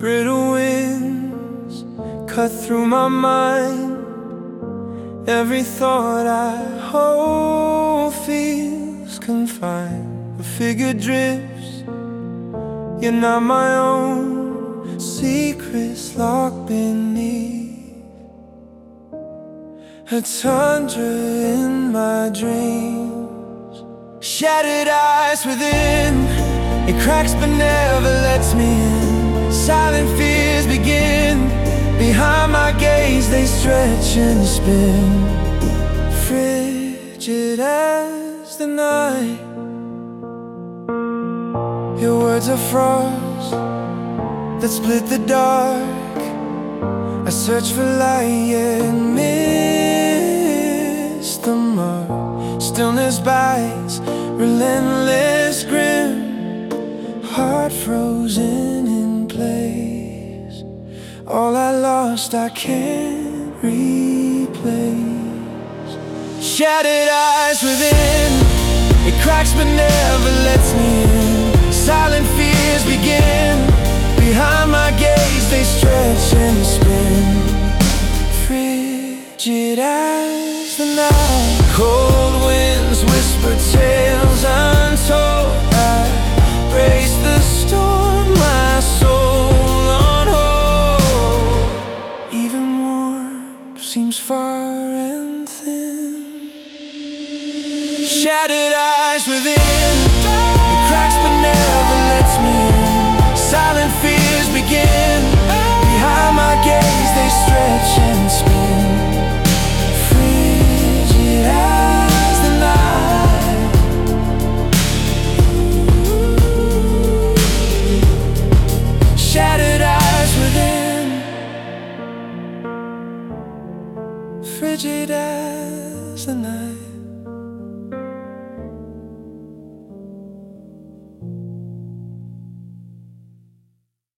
Brittle winds cut through my mind. Every thought I hold feels confined. A figure drifts, you're not my own. Secrets locked beneath a tundra in my dreams. Shattered eyes within, it cracks but never lets me in. Silent fears begin. Behind my gaze they stretch and spin. Frigid as the night, your words are frost that split the dark. I search for light yet miss the mark. Stillness bites, relentless grim, heart frozen in place. All I lost I can't replace. Shattered eyes within, it cracks but never lets me in. Silent fears begin. Behind my gaze they stretch and spin. Frigid as the night, cold winds whisper tales untold. I brace the storm, my soul on hold. Even warmth seems far and thin. Shattered eyes within, it cracks but never lets me in. Silent fears begin. Behind my gaze they stretch and spin. Frigid as the night, shattered eyes within. Frigid as the night.